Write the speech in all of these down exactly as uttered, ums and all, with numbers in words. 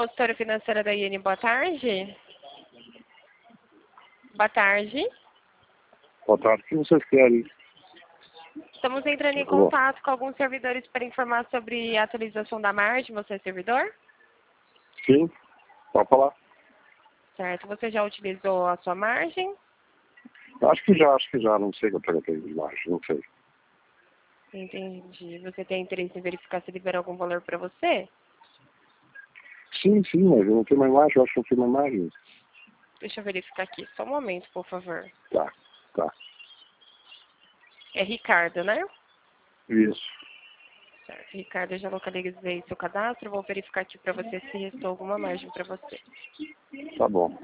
consultora financeira da I N, boa tarde. Boa tarde. Boa tarde, o que vocês querem? Estamos entrando em Alô? contato com alguns servidores para informar sobre a atualização da margem. Você é servidor? Sim, pode falar. Certo. Você já utilizou a sua margem? Acho que já, acho que já, não sei quanto é que eu tenho de margem, não sei. Entendi. Você tem interesse em verificar se liberou algum valor para você? Sim, sim, mas eu não tenho mais margem, eu acho que eu tenho mais margem. Deixa eu verificar aqui. Só um momento, por favor. Tá, tá. É Ricardo, né? Isso. Certo. Ricardo, eu já localizei seu cadastro. Vou verificar aqui para você se restou alguma margem para você. Tá bom.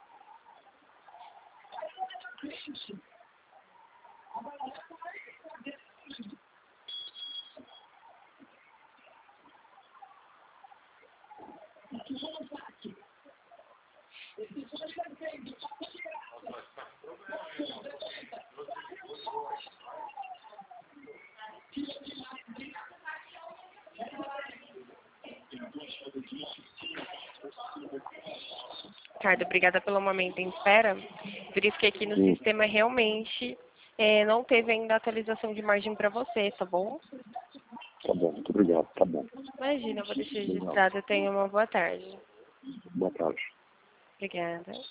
Ricardo, obrigada pelo momento em espera. Verifiquei aqui no Sim, sistema realmente é, não teve ainda atualização de margem para você, tá bom? tá bom, muito obrigado, tá bom. Imagina, eu vou deixar Obrigado. registrado. Tenha uma boa tarde. Boa tarde. Obrigada.